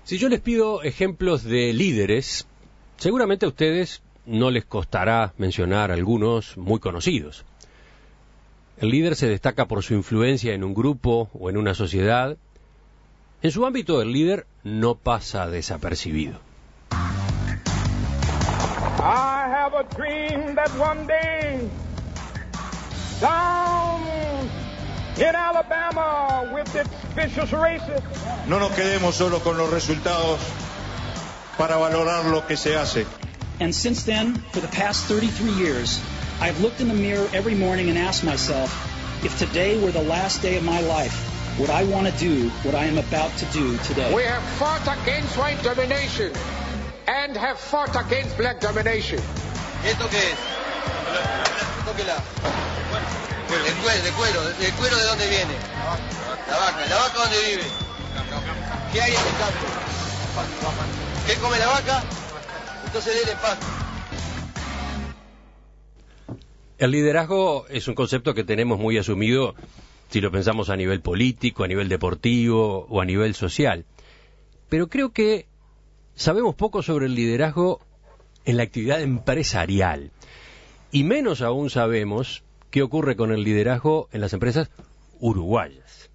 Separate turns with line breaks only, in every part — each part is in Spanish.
Si yo les pido ejemplos de líderes, seguramente a ustedes no les costará mencionar algunos muy conocidos. El líder se destaca por su influencia en un grupo o en una sociedad. En su ámbito, el líder no pasa desapercibido.
I have a dream that one day, down in Alabama with its vicious races.
No nos quedemos solo con los resultados para valorar lo que se hace.
And since then, for the past 33 years, I've looked in the mirror every morning and asked myself, if today were the last day of my life, would I want to do what I am about to do today?
We have fought against white domination and have fought against black domination.
¿Esto qué es? Tóquela. ¿El cuero de dónde viene? La vaca dónde vive. ¿Qué hay en el campo? ¿Qué come la vaca? Entonces déle pasto.
El liderazgo es un concepto que tenemos muy asumido si lo pensamos a nivel político, a nivel deportivo o a nivel social. Pero creo que sabemos poco sobre el liderazgo en la actividad empresarial. Y menos aún sabemos qué ocurre con el liderazgo en las empresas uruguayas.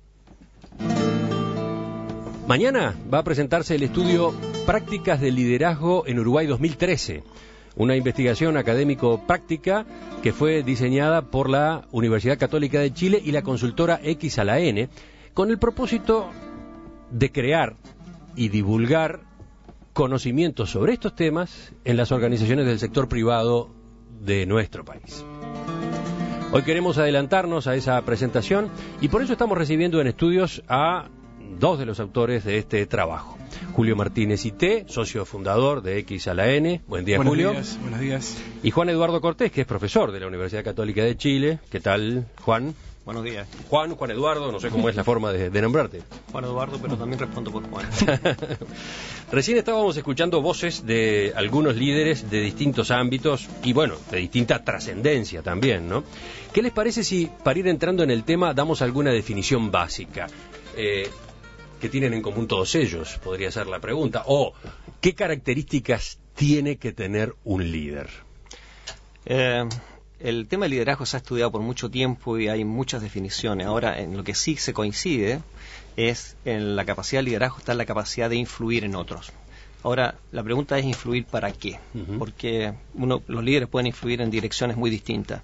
Mañana va a presentarse el estudio Prácticas de Liderazgo en Uruguay 2013, una investigación académico-práctica que fue diseñada por la Universidad Católica de Chile y la consultora X-A-N, con el propósito de crear y divulgar conocimientos sobre estos temas en las organizaciones del sector privado de nuestro país. Hoy queremos adelantarnos a esa presentación y por eso estamos recibiendo en estudios a dos de los autores de este trabajo. Julio Martínez Ité, socio fundador de X-A-N. Buen día, Julio.
Buenos días.
Y Juan Eduardo Cortés, que es profesor de la Universidad Católica de Chile. ¿Qué tal, Juan?
Buenos días.
Juan Eduardo, no sé cómo es la forma de nombrarte.
Juan Eduardo, pero también respondo por Juan.
Recién estábamos escuchando voces de algunos líderes de distintos ámbitos y, bueno, de distinta trascendencia también, ¿no? ¿Qué les parece si, para ir entrando en el tema, damos alguna definición básica? ¿Qué tienen en común todos ellos? Podría ser la pregunta. O, ¿qué características tiene que tener un líder?
El tema del liderazgo se ha estudiado por mucho tiempo y hay muchas definiciones. Ahora, en lo que sí se coincide es en la capacidad de liderazgo está la capacidad de influir en otros. Ahora, la pregunta es influir para qué, porque los líderes pueden influir en direcciones muy distintas.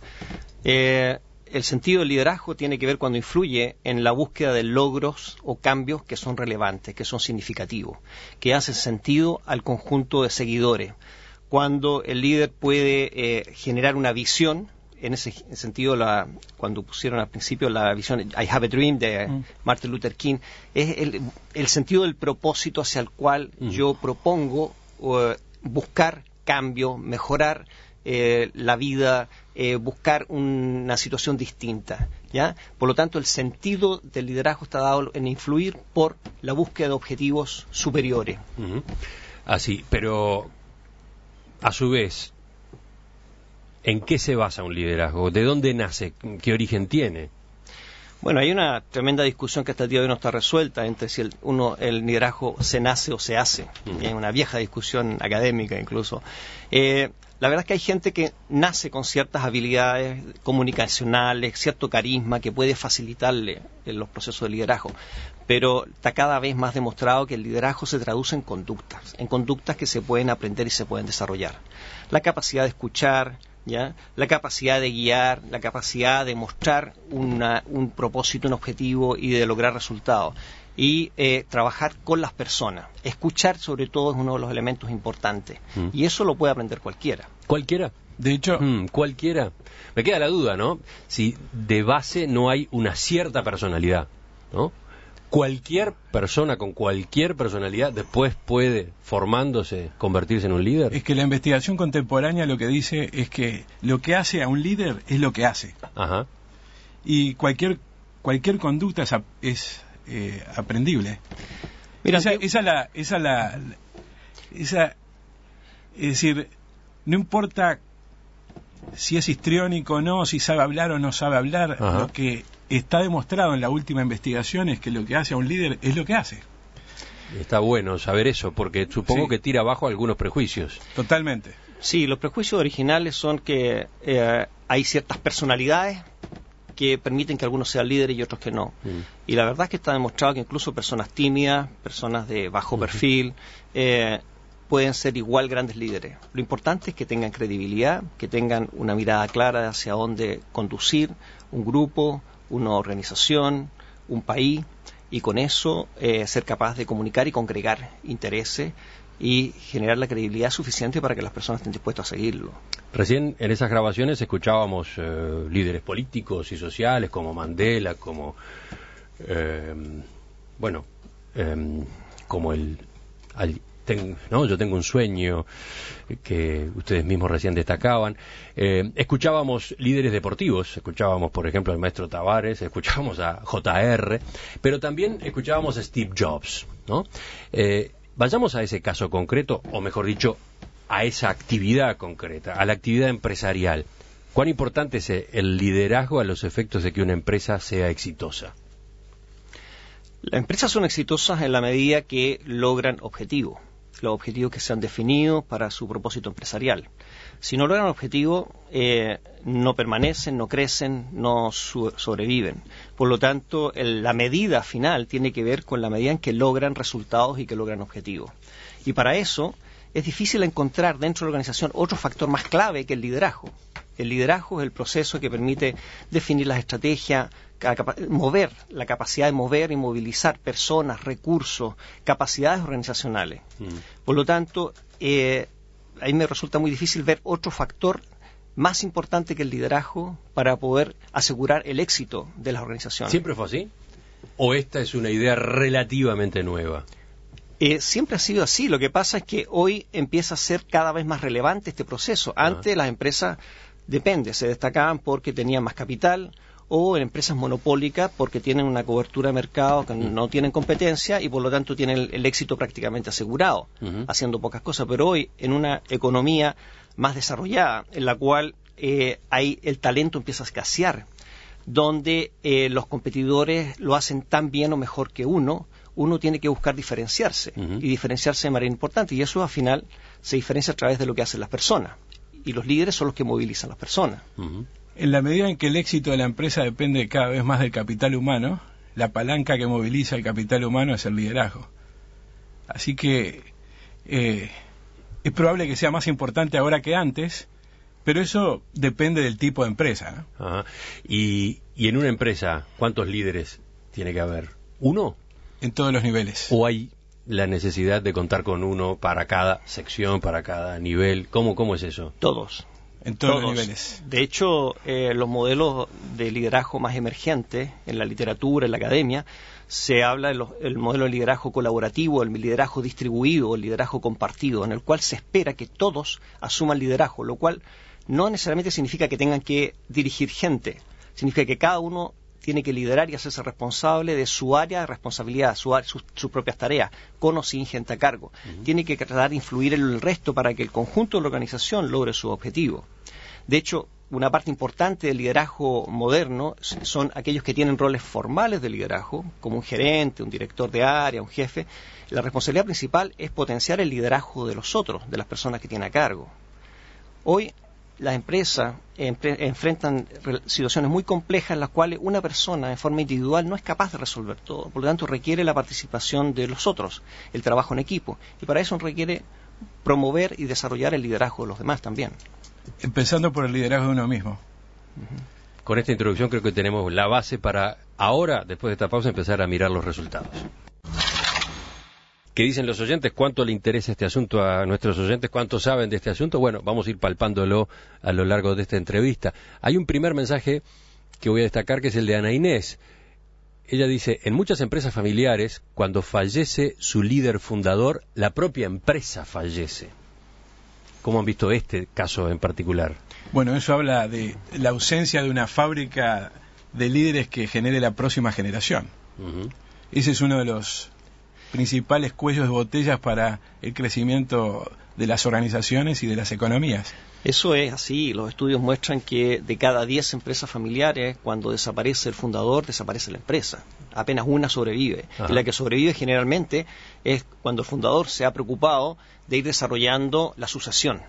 El sentido del liderazgo tiene que ver cuando influye en la búsqueda de logros o cambios que son relevantes, que son significativos, que hacen sentido al conjunto de seguidores. Cuando el líder puede generar una visión, en ese sentido, cuando pusieron al principio la visión I Have a Dream de Martin Luther King, es el sentido del propósito hacia el cual yo propongo buscar cambio, mejorar la vida, buscar una situación distinta, ¿ya? Por lo tanto, el sentido del liderazgo está dado en influir por la búsqueda de objetivos superiores.
Así, pero a su vez, ¿en qué se basa un liderazgo? ¿De dónde nace? ¿Qué origen tiene?
Bueno, hay una tremenda discusión que hasta el día de hoy no está resuelta entre si el liderazgo se nace o se hace. Es una vieja discusión académica incluso. La verdad es que hay gente que nace con ciertas habilidades comunicacionales, cierto carisma que puede facilitarle en los procesos de liderazgo, pero está cada vez más demostrado que el liderazgo se traduce en conductas que se pueden aprender y se pueden desarrollar. La capacidad de escuchar, ¿ya? La capacidad de guiar, la capacidad de mostrar un propósito, un objetivo y de lograr resultados. Y trabajar con las personas. Escuchar, sobre todo, es uno de los elementos importantes. Y eso lo puede aprender cualquiera.
¿Cualquiera?
De hecho,
cualquiera. Me queda la duda, ¿no? Si de base no hay una cierta personalidad, ¿no? Cualquier persona con cualquier personalidad después puede, formándose, convertirse en un líder.
es que la investigación contemporánea lo que dice es que lo que hace a un líder es lo que hace.
Ajá.
Y cualquier conducta es aprendible.
Mira,
es decir, no importa si es histriónico o no, si sabe hablar o no sabe hablar.
Ajá.
Lo que está demostrado en la última investigación es que lo que hace a un líder es lo que hace.
Está bueno saber eso, porque supongo que tira abajo algunos prejuicios.
Totalmente.
Sí, los prejuicios originales son que hay ciertas personalidades que permiten que algunos sean líderes y otros que no. Y la verdad es que está demostrado que incluso personas tímidas, personas de bajo perfil, pueden ser igual grandes líderes. Lo importante es que tengan credibilidad, que tengan una mirada clara hacia dónde conducir un grupo, una organización, un país, y con eso ser capaz de comunicar y congregar intereses y generar la credibilidad suficiente para que las personas estén dispuestas a seguirlo.
Recién en esas grabaciones escuchábamos líderes políticos y sociales como Mandela, como como yo tengo un sueño, que ustedes mismos recién destacaban. Escuchábamos líderes deportivos, escuchábamos por ejemplo al maestro Tavares, escuchábamos a JR, pero también escuchábamos a Steve Jobs, ¿no? Vayamos a ese caso concreto, o mejor dicho, a esa actividad concreta, a la actividad empresarial. ¿Cuán importante es el liderazgo a los efectos de que una empresa sea exitosa?
Las empresas son exitosas en la medida que logran objetivos, los objetivos que se han definido para su propósito empresarial. Si no logran objetivos, no permanecen, no crecen, no sobreviven. Por lo tanto, la medida final tiene que ver con la medida en que logran resultados y que logran objetivos. Y para eso es difícil encontrar dentro de la organización otro factor más clave que el liderazgo. El liderazgo es el proceso que permite definir las estrategias, mover, la capacidad de mover y movilizar personas, recursos, capacidades organizacionales. Por lo tanto, ahí me resulta muy difícil ver otro factor más importante que el liderazgo para poder asegurar el éxito de las organizaciones.
¿Siempre fue así? ¿O esta es una idea relativamente nueva?
Siempre ha sido así. Lo que pasa es que hoy empieza a ser cada vez más relevante este proceso. Antes las empresas, se destacaban porque tenían más capital, o en empresas monopólicas porque tienen una cobertura de mercado que no tienen competencia y por lo tanto tienen el éxito prácticamente asegurado, haciendo pocas cosas. Pero hoy, en una economía más desarrollada, en la cual el talento empieza a escasear, donde los competidores lo hacen tan bien o mejor que uno tiene que buscar diferenciarse, y diferenciarse de manera importante, y eso al final se diferencia a través de lo que hacen las personas, y los líderes son los que movilizan a las personas.
En la medida en que el éxito de la empresa depende cada vez más del capital humano, la palanca que moviliza el capital humano es el liderazgo. Así que es probable que sea más importante ahora que antes, pero eso depende del tipo de empresa, ¿no?
Ajá. Y en una empresa, ¿cuántos líderes tiene que haber? ¿Uno?
En todos los niveles.
¿O hay la necesidad de contar con uno para cada sección, para cada nivel? ¿Cómo es eso?
Todos.
En todos los niveles.
De hecho, los modelos de liderazgo más emergentes en la literatura, en la academia, se habla del modelo de liderazgo colaborativo, el liderazgo distribuido, el liderazgo compartido, en el cual se espera que todos asuman liderazgo, lo cual no necesariamente significa que tengan que dirigir gente, significa que cada uno tiene que liderar y hacerse responsable de su área de responsabilidad, sus propias tareas, con o sin gente a cargo. Tiene que tratar de influir en el resto para que el conjunto de la organización logre su objetivo. De hecho, una parte importante del liderazgo moderno son aquellos que tienen roles formales de liderazgo, como un gerente, un director de área, un jefe. La responsabilidad principal es potenciar el liderazgo de los otros, de las personas que tienen a cargo. Hoy, las empresas enfrentan situaciones muy complejas en las cuales una persona en forma individual no es capaz de resolver todo. Por lo tanto, requiere la participación de los otros, el trabajo en equipo. Y para eso requiere promover y desarrollar el liderazgo de los demás también.
Empezando por el liderazgo de uno mismo.
Con esta introducción creo que tenemos la base para ahora, después de esta pausa, empezar a mirar los resultados. ¿Qué dicen los oyentes? ¿Cuánto le interesa este asunto a nuestros oyentes? ¿Cuánto saben de este asunto? Bueno, vamos a ir palpándolo a lo largo de esta entrevista. Hay un primer mensaje que voy a destacar, que es el de Ana Inés. Ella dice: en muchas empresas familiares, cuando fallece su líder fundador, la propia empresa fallece. ¿Cómo han visto este caso en particular?
Bueno, eso habla de la ausencia de una fábrica de líderes que genere la próxima generación. Ese es uno de los principales cuellos de botellas para el crecimiento de las organizaciones y de las economías.
Eso es así. Los estudios muestran que de cada 10 empresas familiares, cuando desaparece el fundador, desaparece la empresa. apenas una sobrevive. Y la que sobrevive generalmente es cuando el fundador se ha preocupado de ir desarrollando la sucesión.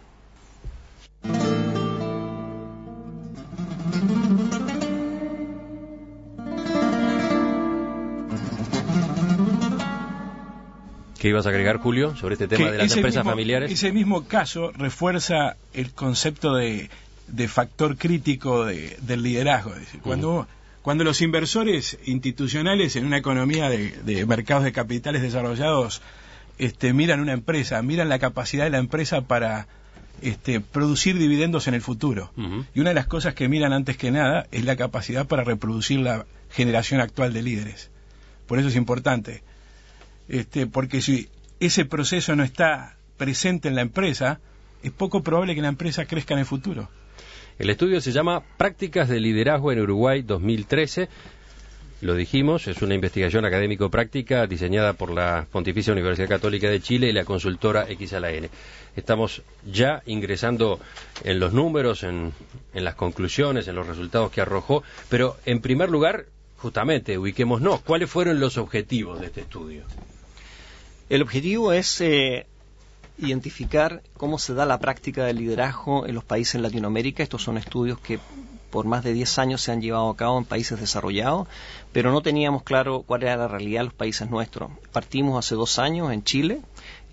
¿Qué ibas a agregar, Julio, sobre este tema de las empresas familiares?
Ese mismo caso refuerza el concepto de factor crítico del liderazgo. Es decir, cuando los inversores institucionales en una economía de mercados de capitales desarrollados miran una empresa, miran la capacidad de la empresa para producir dividendos en el futuro. Y una de las cosas que miran antes que nada es la capacidad para reproducir la generación actual de líderes. Por eso es importante. Porque si ese proceso no está presente en la empresa, es poco probable que la empresa crezca en el futuro.
El estudio se llama Prácticas de Liderazgo en Uruguay 2013. Lo dijimos, es una investigación académico-práctica diseñada por la Pontificia Universidad Católica de Chile y la consultora XLAN. Estamos ya ingresando en los números, en las conclusiones, en los resultados que arrojó, pero en primer lugar, justamente, ubiquémonos. ¿Cuáles fueron los objetivos de este estudio?
El objetivo es identificar cómo se da la práctica del liderazgo en los países en Latinoamérica. Estos son estudios que por más de 10 años se han llevado a cabo en países desarrollados, pero no teníamos claro cuál era la realidad de los países nuestros. Partimos hace 2 años en Chile,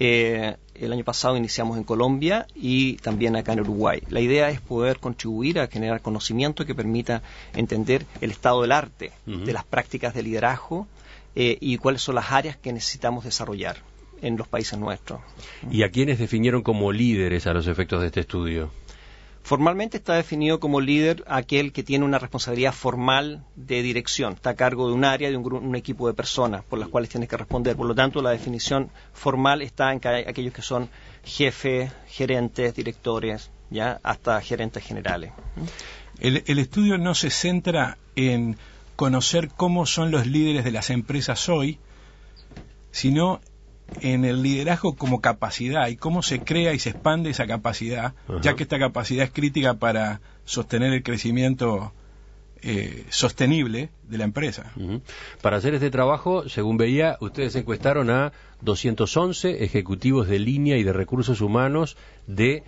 el año pasado iniciamos en Colombia y también acá en Uruguay. La idea es poder contribuir a generar conocimiento que permita entender el estado del arte de las prácticas de liderazgo y cuáles son las áreas que necesitamos desarrollar en los países nuestros.
¿Y a quiénes definieron como líderes a los efectos de este estudio?
Formalmente está definido como líder aquel que tiene una responsabilidad formal de dirección, está a cargo de un área, de un equipo de personas por las cuales tiene que responder. Por lo tanto, la definición formal está en aquellos que son jefes, gerentes, directores, ya hasta gerentes generales.
El estudio no se centra en conocer cómo son los líderes de las empresas hoy, sino en el liderazgo como capacidad y cómo se crea y se expande esa capacidad, ya que esta capacidad es crítica para sostener el crecimiento sostenible de la empresa.
Para hacer este trabajo, según veía, ustedes encuestaron a 211 ejecutivos de línea y de recursos humanos de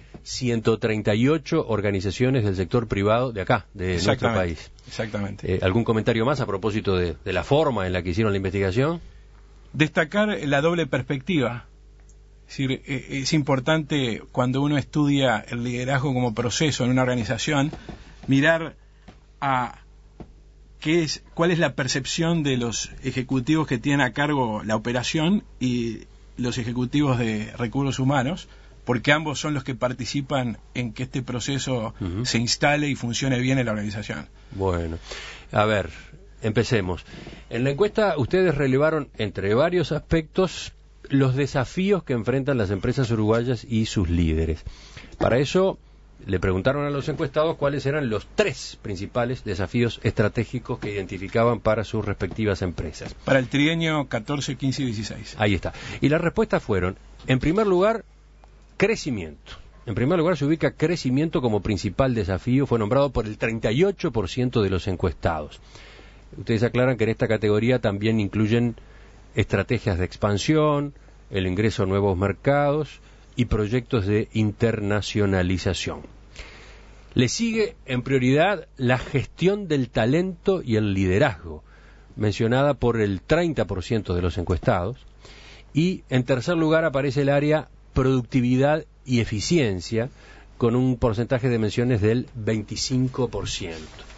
138 organizaciones del sector privado de acá, de nuestro país.
Exactamente.
¿Algún comentario más a propósito de la forma en la que hicieron la investigación?
Destacar la doble perspectiva. Es decir, es importante cuando uno estudia el liderazgo como proceso en una organización, mirar a cuál es la percepción de los ejecutivos que tienen a cargo la operación y los ejecutivos de recursos humanos, porque ambos son los que participan en que este proceso se instale y funcione bien en la organización.
Bueno, a ver, empecemos. En la encuesta ustedes relevaron, entre varios aspectos, los desafíos que enfrentan las empresas uruguayas y sus líderes. Para eso le preguntaron a los encuestados cuáles eran los 3 principales desafíos estratégicos que identificaban para sus respectivas empresas.
Para el trienio 14, 15 y 16.
Ahí está. Y las respuestas fueron, en primer lugar, crecimiento. En primer lugar se ubica crecimiento como principal desafío, fue nombrado por el 38% de los encuestados. Ustedes aclaran que en esta categoría también incluyen estrategias de expansión, el ingreso a nuevos mercados y proyectos de internacionalización. Le sigue en prioridad la gestión del talento y el liderazgo, mencionada por el 30% de los encuestados, y en tercer lugar aparece el área productividad y eficiencia, con un porcentaje de menciones del 25%.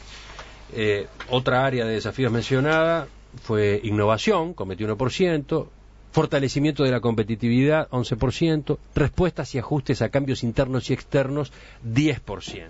Otra área de desafíos mencionada fue innovación, con 21%, fortalecimiento de la competitividad, 11%, respuestas y ajustes a cambios internos y externos, 10%.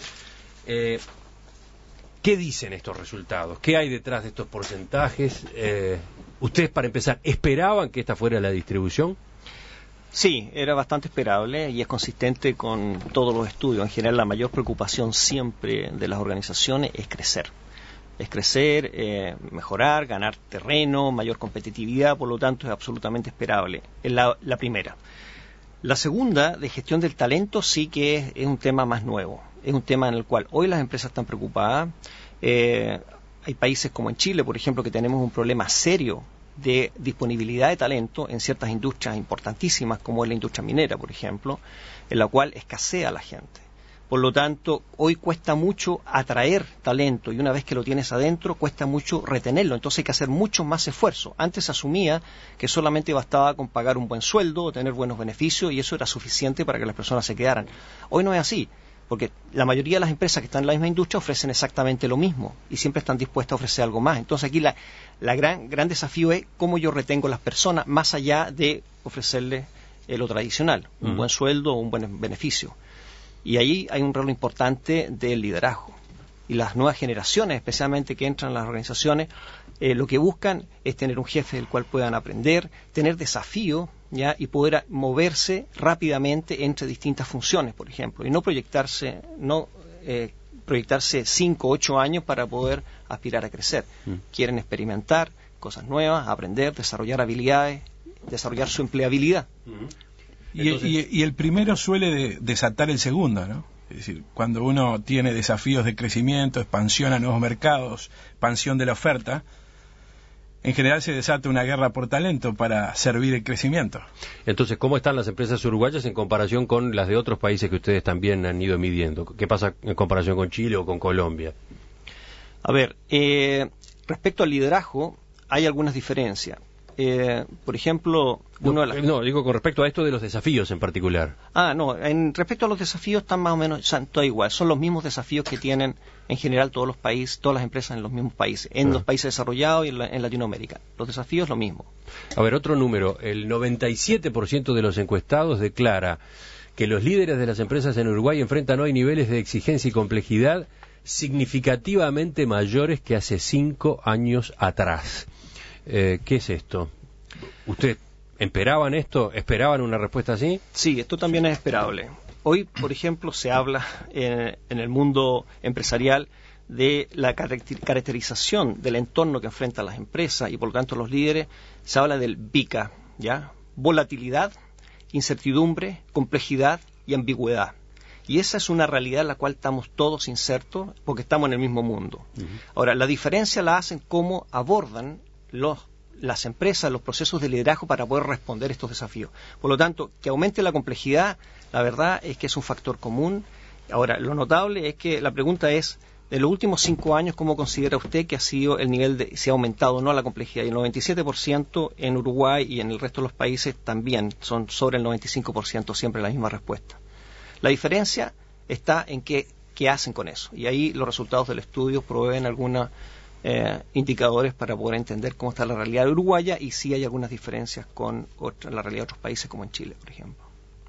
¿Qué dicen estos resultados? ¿Qué hay detrás de estos porcentajes? ¿Ustedes, para empezar, esperaban que esta fuera la distribución?
Sí, era bastante esperable y es consistente con todos los estudios. En general, la mayor preocupación siempre de las organizaciones es crecer. Es crecer, mejorar, ganar terreno, mayor competitividad, por lo tanto es absolutamente esperable. Es la primera. La segunda, de gestión del talento, sí que es un tema más nuevo. Es un tema en el cual hoy las empresas están preocupadas. hay países como en Chile, por ejemplo, que tenemos un problema serio de disponibilidad de talento en ciertas industrias importantísimas, como es la industria minera, por ejemplo, en la cual escasea la gente. Por lo tanto, hoy cuesta mucho atraer talento y una vez que lo tienes adentro, cuesta mucho retenerlo. Entonces hay que hacer mucho más esfuerzo. Antes se asumía que solamente bastaba con pagar un buen sueldo o tener buenos beneficios y eso era suficiente para que las personas se quedaran. Hoy no es así, porque la mayoría de las empresas que están en la misma industria ofrecen exactamente lo mismo y siempre están dispuestas a ofrecer algo más. Entonces aquí la gran desafío es cómo yo retengo a las personas más allá de ofrecerles lo tradicional, un buen sueldo o un buen beneficio. Y ahí hay un rol importante del liderazgo. Y las nuevas generaciones, especialmente que entran en las organizaciones, lo que buscan es tener un jefe del cual puedan aprender, tener desafío, ¿ya? Y poder moverse rápidamente entre distintas funciones, por ejemplo, y no proyectarse 5 o 8 años para poder aspirar a crecer. Quieren experimentar cosas nuevas, aprender, desarrollar habilidades, desarrollar su empleabilidad.
Y el primero suele desatar el segundo, ¿no? Es decir, cuando uno tiene desafíos de crecimiento, expansión a nuevos mercados, expansión de la oferta, en general se desata una guerra por talento para servir el crecimiento.
Entonces, ¿cómo están las empresas uruguayas en comparación con las de otros países que ustedes también han ido midiendo? ¿Qué pasa en comparación con Chile o con Colombia?
A ver, respecto al liderazgo, hay algunas diferencias. Por ejemplo,
digo con respecto a esto de los desafíos en particular.
Respecto a los desafíos están más o menos todo igual, son los mismos desafíos que tienen en general todos los países, todas las empresas en los mismos países, en los países desarrollados y en Latinoamérica. Los desafíos es lo mismo.
A ver, otro número, el 97% de los encuestados declara que los líderes de las empresas en Uruguay enfrentan hoy niveles de exigencia y complejidad significativamente mayores que hace 5 años atrás. ¿Qué es esto? ¿Usted esperaban esto? ¿Esperaban una respuesta así?
Sí, esto también es esperable. Hoy, por ejemplo, se habla en el mundo empresarial de la caracterización del entorno que enfrentan las empresas y por lo tanto los líderes. Se habla del VICA, ¿ya? Volatilidad, incertidumbre, complejidad y ambigüedad. Y esa es una realidad en la cual estamos todos insertos porque estamos en el mismo mundo. Ahora, la diferencia la hacen cómo abordan las empresas, los procesos de liderazgo para poder responder a estos desafíos. Por lo tanto, que aumente la complejidad, la verdad es que es un factor común. Ahora, lo notable es que la pregunta es, de los últimos 5 años, ¿cómo considera usted que ha sido el nivel se ha aumentado o no la complejidad? Y el 97% en Uruguay y en el resto de los países también son sobre el 95%, siempre la misma respuesta. La diferencia está en qué hacen con eso. Y ahí los resultados del estudio proveen algunos indicadores para poder entender cómo está la realidad uruguaya y si hay algunas diferencias con la realidad de otros países como en Chile, por ejemplo.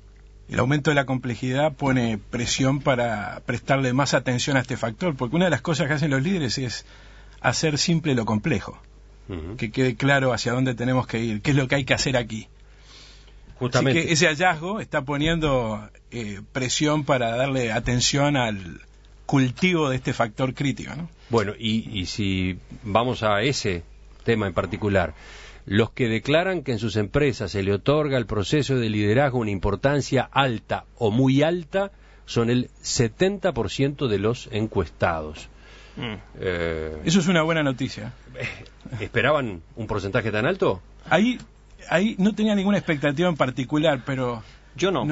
El aumento de la complejidad pone presión para prestarle más atención a este factor, porque una de las cosas que hacen los líderes es hacer simple lo complejo, que quede claro hacia dónde tenemos que ir, qué es lo que hay que hacer aquí. Justamente. Así que ese hallazgo está poniendo presión para darle atención al cultivo de este factor crítico, ¿no?
Bueno, y si vamos a ese tema en particular, los que declaran que en sus empresas se le otorga al proceso de liderazgo una importancia alta o muy alta son el 70% de los encuestados.
Eso es una buena noticia.
¿Esperaban un porcentaje tan alto?
Ahí no tenía ninguna expectativa en particular, pero
yo no.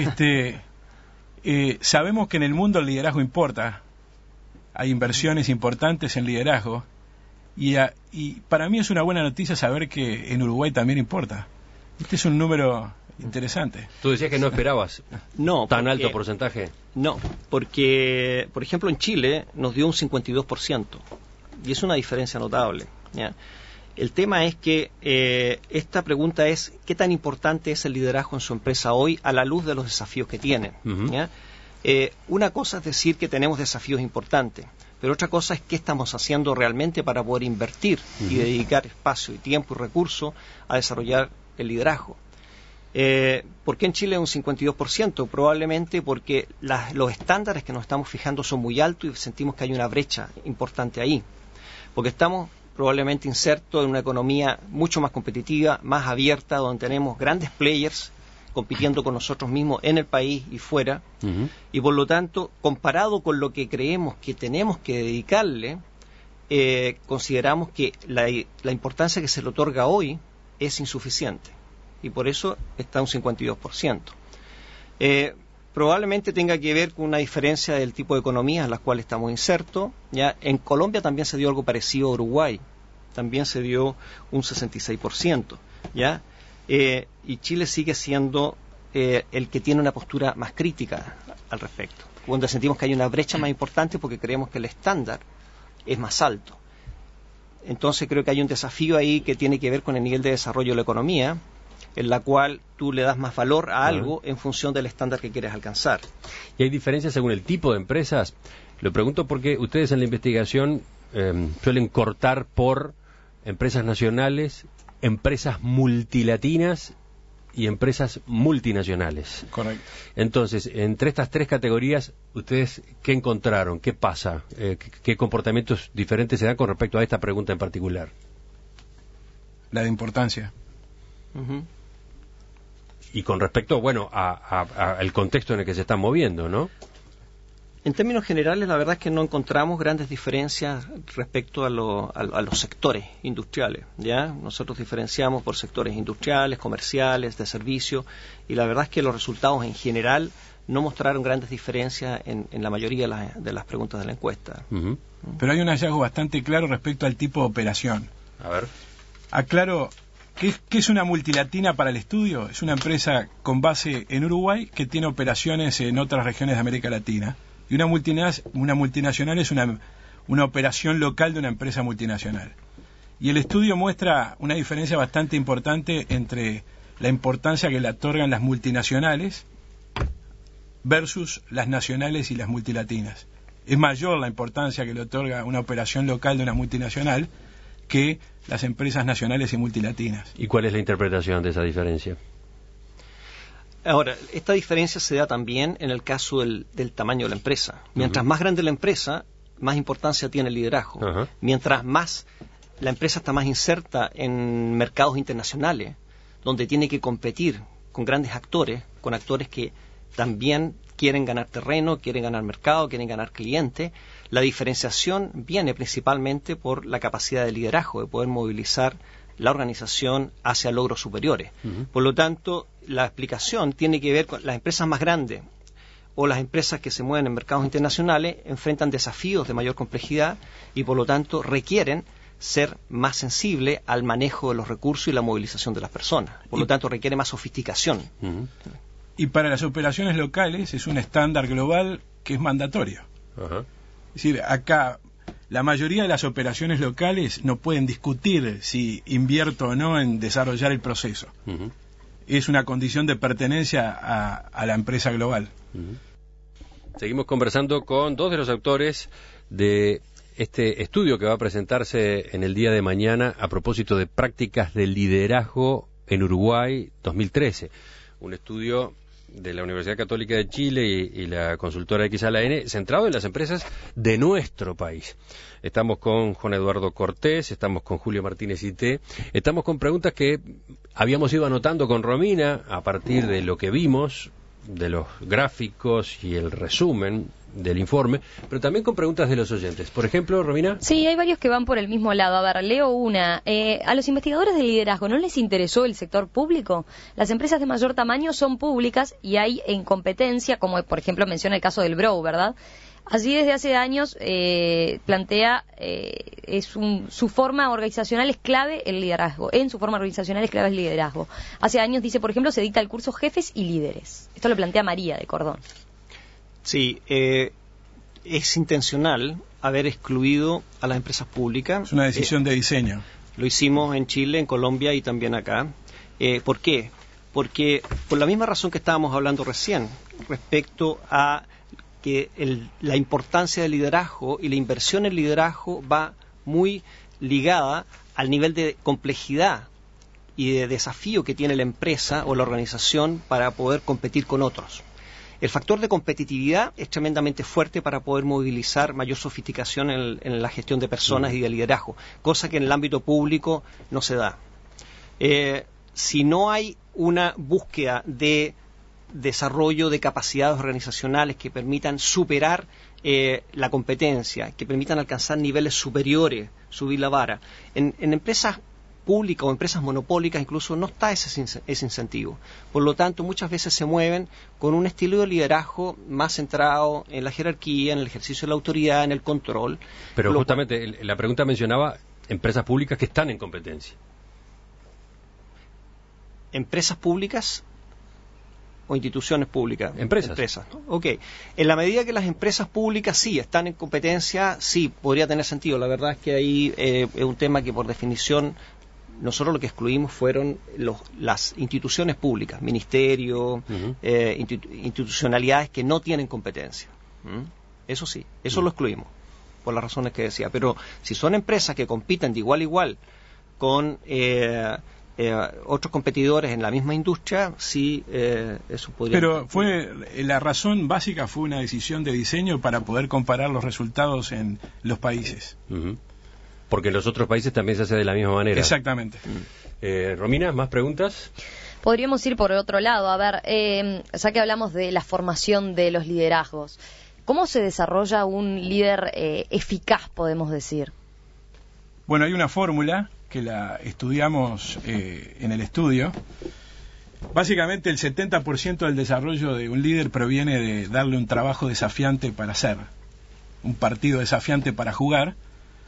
Sabemos que en el mundo el liderazgo importa. Hay inversiones importantes en liderazgo y para mí es una buena noticia saber que en Uruguay también importa. Este es un número interesante.
Tú decías que no esperabas tan alto porcentaje.
No, porque, por ejemplo, en Chile nos dio un 52% y es una diferencia notable, ¿ya? El tema es que esta pregunta es ¿qué tan importante es el liderazgo en su empresa hoy a la luz de los desafíos que tienen? ¿Ya? Una cosa es decir que tenemos desafíos importantes, pero otra cosa es qué estamos haciendo realmente para poder invertir y dedicar espacio y tiempo y recursos a desarrollar el liderazgo. ¿Por qué en Chile un 52%? Probablemente porque los estándares que nos estamos fijando son muy altos y sentimos que hay una brecha importante ahí, porque estamos probablemente insertos en una economía mucho más competitiva, más abierta, donde tenemos grandes players compitiendo con nosotros mismos en el país y fuera, y por lo tanto, comparado con lo que creemos que tenemos que dedicarle, consideramos que la importancia que se le otorga hoy es insuficiente y por eso está un 52%. Probablemente tenga que ver con una diferencia del tipo de economías en las cuales estamos insertos. ¿Ya? En Colombia también se dio algo parecido a Uruguay, también se dio un 66%. ¿Ya? Y Chile sigue siendo el que tiene una postura más crítica al respecto, donde sentimos que hay una brecha más importante porque creemos que el estándar es más alto. Entonces creo que hay un desafío ahí que tiene que ver con el nivel de desarrollo de la economía, en la cual tú le das más valor a algo en función del estándar que quieres alcanzar.
¿Y hay diferencias según el tipo de empresas? Lo pregunto porque ustedes en la investigación suelen cortar por empresas nacionales, empresas multilatinas y empresas multinacionales.
Correcto.
Entonces, entre estas tres categorías, ¿ustedes qué encontraron? ¿Qué pasa? ¿Qué comportamientos diferentes se dan con respecto a esta pregunta en particular?
La de importancia.
Y con respecto, bueno, al contexto en el que se están moviendo, ¿no?
En términos generales, la verdad es que no encontramos grandes diferencias respecto a los sectores industriales. ¿Ya? Nosotros diferenciamos por sectores industriales, comerciales, de servicio, y la verdad es que los resultados en general no mostraron grandes diferencias en la mayoría de las preguntas de la encuesta.
Pero hay un hallazgo bastante claro respecto al tipo de operación.
A ver.
Aclaro, ¿qué es una multilatina para el estudio? Es una empresa con base en Uruguay que tiene operaciones en otras regiones de América Latina. Y una multinacional es una operación local de una empresa multinacional. Y el estudio muestra una diferencia bastante importante entre la importancia que le otorgan las multinacionales versus las nacionales y las multilatinas. Es mayor la importancia que le otorga una operación local de una multinacional que las empresas nacionales y multilatinas.
¿Y cuál es la interpretación de esa diferencia?
Ahora, esta diferencia se da también en el caso del tamaño de la empresa. Mientras más grande la empresa, más importancia tiene el liderazgo. Mientras más la empresa está más inserta en mercados internacionales, donde tiene que competir con grandes actores, con actores que también quieren ganar terreno, quieren ganar mercado, quieren ganar clientes, la diferenciación viene principalmente por la capacidad de liderazgo, de poder movilizar la organización hacia logros superiores. Por lo tanto, la explicación tiene que ver con las empresas más grandes o las empresas que se mueven en mercados internacionales enfrentan desafíos de mayor complejidad y por lo tanto requieren ser más sensibles al manejo de los recursos y la movilización de las personas. Por lo tanto, requiere más sofisticación.
Y para las operaciones locales es un estándar global que es mandatorio. Es decir, acá la mayoría de las operaciones locales no pueden discutir si invierto o no en desarrollar el proceso. Es una condición de pertenencia a la empresa global.
Seguimos conversando con dos de los autores de este estudio que va a presentarse en el día de mañana a propósito de prácticas de liderazgo en Uruguay 2013. Un estudio de la Universidad Católica de Chile y la consultora XALAN centrado en las empresas de nuestro país. Estamos con Juan Eduardo Cortés, estamos con Julio Martínez Ité, estamos con preguntas que habíamos ido anotando con Romina a partir de lo que vimos, de los gráficos y el resumen del informe, pero también con preguntas de los oyentes. Por ejemplo, Romina.
Sí, hay varios que van por el mismo lado. A ver, leo una. ¿A los investigadores de liderazgo no les interesó el sector público? Las empresas de mayor tamaño son públicas y hay en competencia, como por ejemplo menciona el caso del Brow, ¿verdad? Así desde hace años plantea, su forma organizacional es clave el liderazgo. En su forma organizacional es clave el liderazgo. Hace años, dice, por ejemplo, se dicta el curso Jefes y Líderes. Esto lo plantea María de Cordón.
Sí, es intencional haber excluido a las empresas públicas.
Es una decisión de diseño.
Lo hicimos en Chile, en Colombia y también acá. ¿Por qué? Porque por la misma razón que estábamos hablando recién, respecto a que la importancia del liderazgo y la inversión en liderazgo va muy ligada al nivel de complejidad y de desafío que tiene la empresa o la organización para poder competir con otros. El factor de competitividad es tremendamente fuerte para poder movilizar mayor sofisticación en la gestión de personas y de liderazgo, cosa que en el ámbito público no se da. Si no hay una búsqueda de desarrollo de capacidades organizacionales que permitan superar la competencia, que permitan alcanzar niveles superiores, subir la vara. En empresas públicas o empresas monopólicas incluso no está ese incentivo. Por lo tanto, muchas veces se mueven con un estilo de liderazgo más centrado en la jerarquía, en el ejercicio de la autoridad, en el control.
Pero justamente la pregunta mencionaba empresas públicas que están en competencia.
¿Empresas públicas o instituciones públicas?
Empresas.
¿No? Ok. En la medida que las empresas públicas sí están en competencia, sí, podría tener sentido. La verdad es que ahí es un tema que por definición nosotros lo que excluimos fueron las instituciones públicas, ministerios, institucionalidades que no tienen competencia. Eso sí, eso lo excluimos, por las razones que decía. Pero si son empresas que compiten de igual a igual con otros competidores en la misma industria, sí, eso podría...
Pero la razón básica fue una decisión de diseño para poder comparar los resultados en los países.
Porque en los otros países también se hace de la misma manera.
Exactamente.
Romina, ¿más preguntas?
Podríamos ir por otro lado. A ver, ya que hablamos de la formación de los liderazgos, ¿cómo se desarrolla un líder eficaz, podemos decir?
Bueno, hay una fórmula que la estudiamos en el estudio. Básicamente el 70% del desarrollo de un líder proviene de darle un trabajo desafiante para hacer, un partido desafiante para jugar,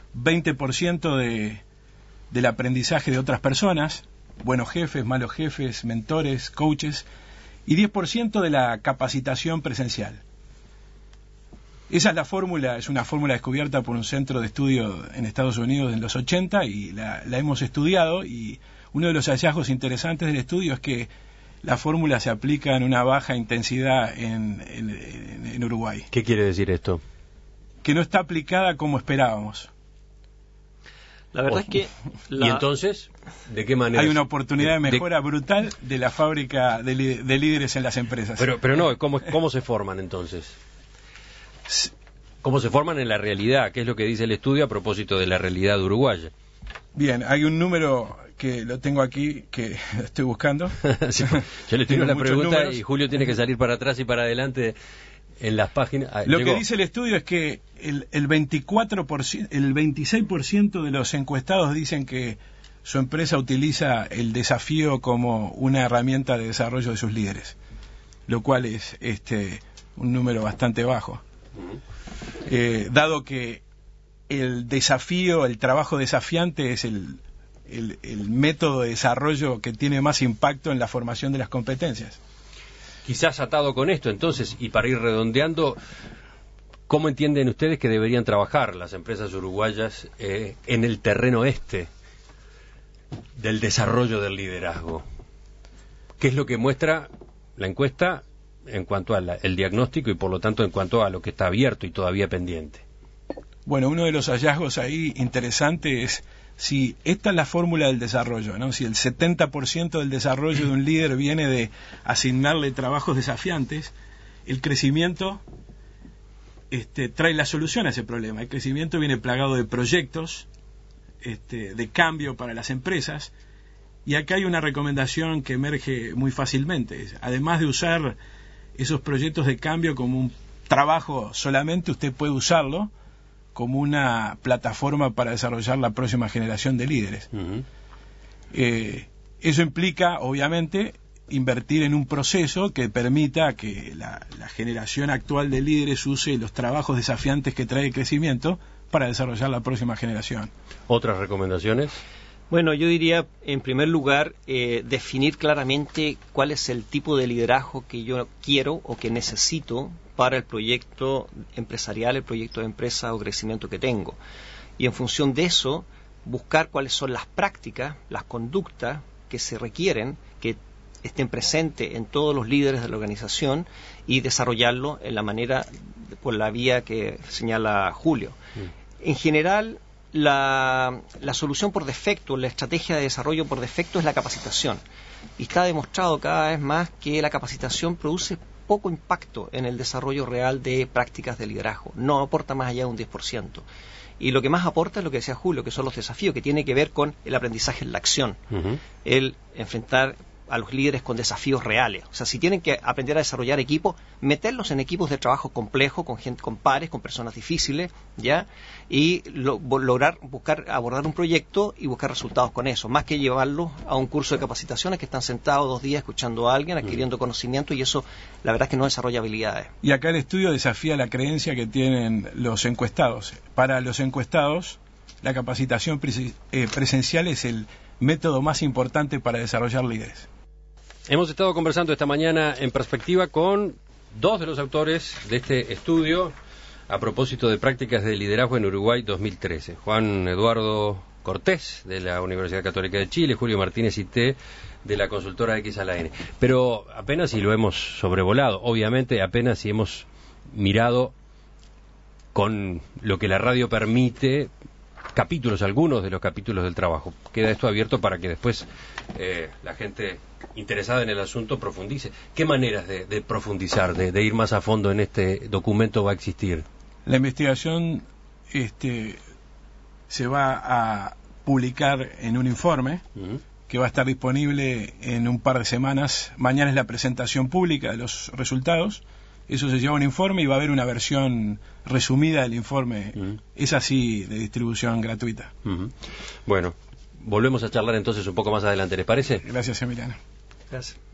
20% del aprendizaje de otras personas, buenos jefes, malos jefes, mentores, coaches, y 10% de la capacitación presencial. Esa es la fórmula, es una fórmula descubierta por un centro de estudio en Estados Unidos en los 80 y la hemos estudiado, y uno de los hallazgos interesantes del estudio es que la fórmula se aplica en una baja intensidad en Uruguay.
¿Qué quiere decir esto?
Que no está aplicada como esperábamos.
La verdad es que...
¿Y entonces? ¿De qué manera?
Hay una oportunidad de mejora brutal de la fábrica de líderes en las empresas.
Pero no, ¿cómo se forman entonces? ¿Cómo se forman en la realidad? ¿Qué es lo que dice el estudio a propósito de la realidad uruguaya?
Bien, hay un número que lo tengo aquí, que estoy buscando.
Sí, yo le tiro la pregunta y Julio tiene que salir para atrás y para adelante en las páginas.
Lo que dice el estudio es que el 26% de los encuestados dicen que su empresa utiliza el desafío como una herramienta de desarrollo de sus líderes, lo cual es un número bastante bajo. Dado que el desafío, el trabajo desafiante es el método de desarrollo que tiene más impacto en la formación de las competencias.
Quizás atado con esto, entonces, y para ir redondeando, ¿cómo entienden ustedes que deberían trabajar las empresas uruguayas en el terreno del desarrollo del liderazgo? ¿Qué es lo que muestra la encuesta en cuanto al diagnóstico y por lo tanto en cuanto a lo que está abierto y todavía pendiente?
Bueno, uno de los hallazgos ahí interesante es si esta es la fórmula del desarrollo, ¿no? Si el 70% del desarrollo de un líder viene de asignarle trabajos desafiantes, el crecimiento trae la solución a ese problema. El crecimiento viene plagado de proyectos de cambio para las empresas, y acá hay una recomendación que emerge muy fácilmente. Además de usar esos proyectos de cambio como un trabajo solamente, usted puede usarlo como una plataforma para desarrollar la próxima generación de líderes. Eso implica, obviamente, invertir en un proceso que permita que la generación actual de líderes use los trabajos desafiantes que trae el crecimiento para desarrollar la próxima generación.
¿Otras recomendaciones?
Bueno, yo diría, en primer lugar, definir claramente cuál es el tipo de liderazgo que yo quiero o que necesito para el proyecto empresarial, el proyecto de empresa o crecimiento que tengo. Y en función de eso, buscar cuáles son las prácticas, las conductas que se requieren, que estén presentes en todos los líderes de la organización, y desarrollarlo en la manera, por la vía que señala Julio. En general, la solución por defecto, la estrategia de desarrollo por defecto es la capacitación. Y está demostrado cada vez más que la capacitación produce poco impacto en el desarrollo real de prácticas de liderazgo. No aporta más allá de un 10%. Y lo que más aporta es lo que decía Julio, que son los desafíos, que tiene que ver con el aprendizaje en la acción. El enfrentar a los líderes con desafíos reales. O sea, si tienen que aprender a desarrollar equipos, meterlos en equipos de trabajo complejos, con gente, con pares, con personas difíciles, ¿ya? Y abordar un proyecto y buscar resultados con eso, más que llevarlos a un curso de capacitaciones que están sentados 2 días escuchando a alguien, adquiriendo conocimiento, y eso la verdad es que no desarrolla habilidades.
Y acá el estudio desafía la creencia que tienen los encuestados. Para los encuestados, la capacitación presencial es el método más importante para desarrollar líderes.
Hemos estado conversando esta mañana en Perspectiva con 2 de los autores de este estudio a propósito de prácticas de liderazgo en Uruguay 2013. Juan Eduardo Cortés, de la Universidad Católica de Chile, Julio Martínez IT, de la consultora X a la N. Pero apenas si lo hemos sobrevolado, obviamente apenas si hemos mirado con lo que la radio permite algunos de los capítulos del trabajo. Queda esto abierto para que después la gente interesada en el asunto profundice. ¿Qué maneras de profundizar, de ir más a fondo en este documento va a existir?
La investigación se va a publicar en un informe que va a estar disponible en un par de semanas. Mañana es la presentación pública de los resultados. Eso se lleva a un informe y va a haber una versión resumida del informe. Es así, de distribución gratuita.
Bueno, volvemos a charlar entonces un poco más adelante, ¿les parece?
Gracias, Emiliano.
Gracias.